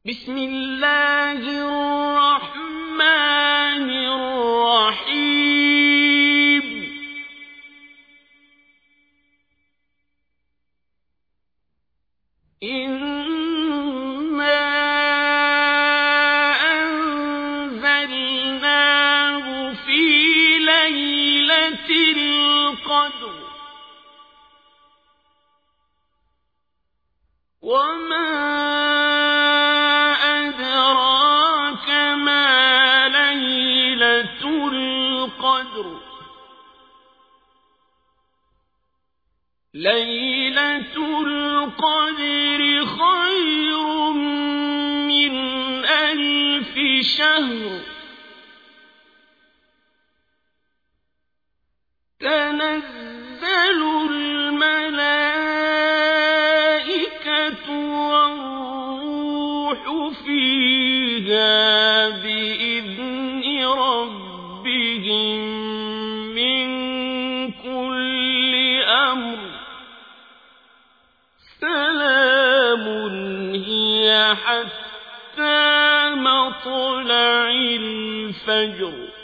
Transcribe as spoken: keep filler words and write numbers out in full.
بسم الله الرحمن الرحيم إنا أنزلناه في ليلة القدر وما أدراك ما ليلة القدر ليلة القدر خير من ألف شهر تنزل الملائكة والروح فيها بإذن ربهم من كل أمر سلام هي حتى مطلع الفجر.